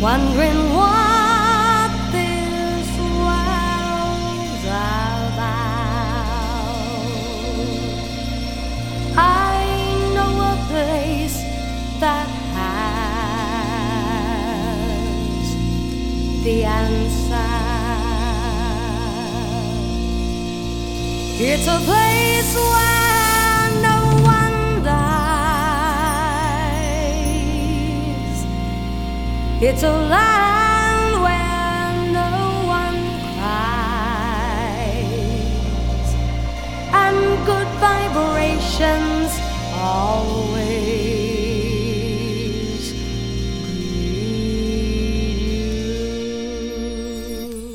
wondering what this world's about. I know a place that has the answer. It's a place where no one dies. It's a land where no one cries, and good vibrations always greet you.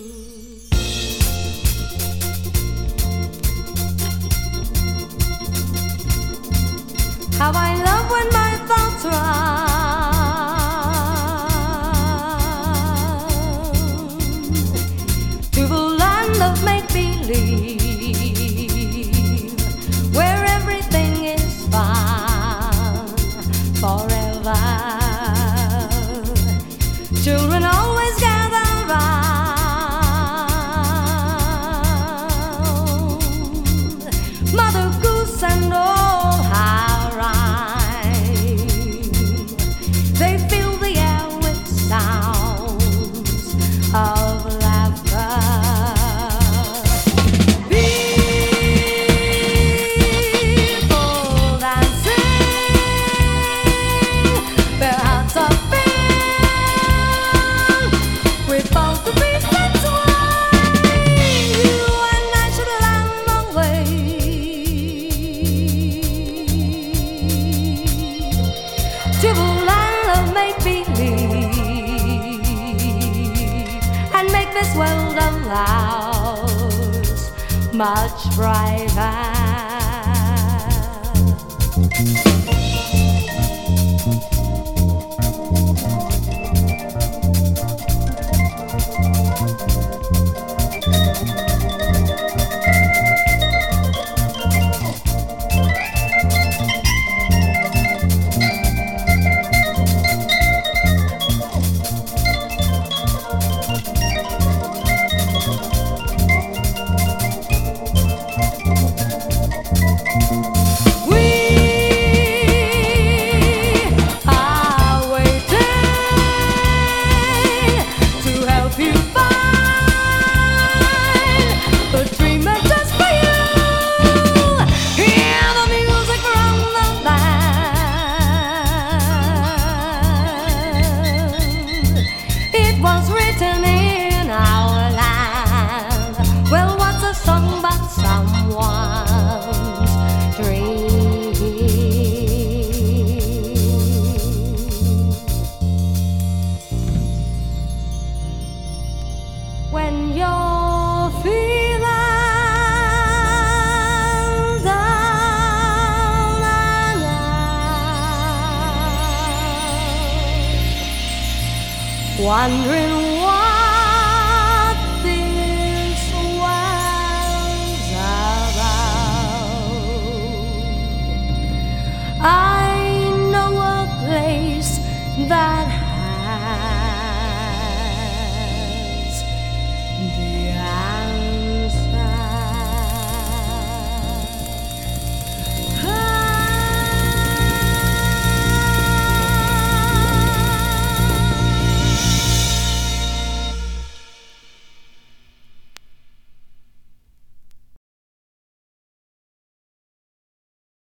How I love when my thoughts run to the land of make-believe, where everything is fun forever. Children always gather round, Mother Goose and all her rhyme. They fill the air with sounds of laughter. People dancing, their hearts are filled with both the beats and swing. You and I should learn the way to the land of make-believe, and make this world of ours much brighter. We are waiting to help you find the dream that's just for you. Hear the music from the land. It was written in our land. Well, what's a song but someone's dream? When you're feeling down and out, wondering why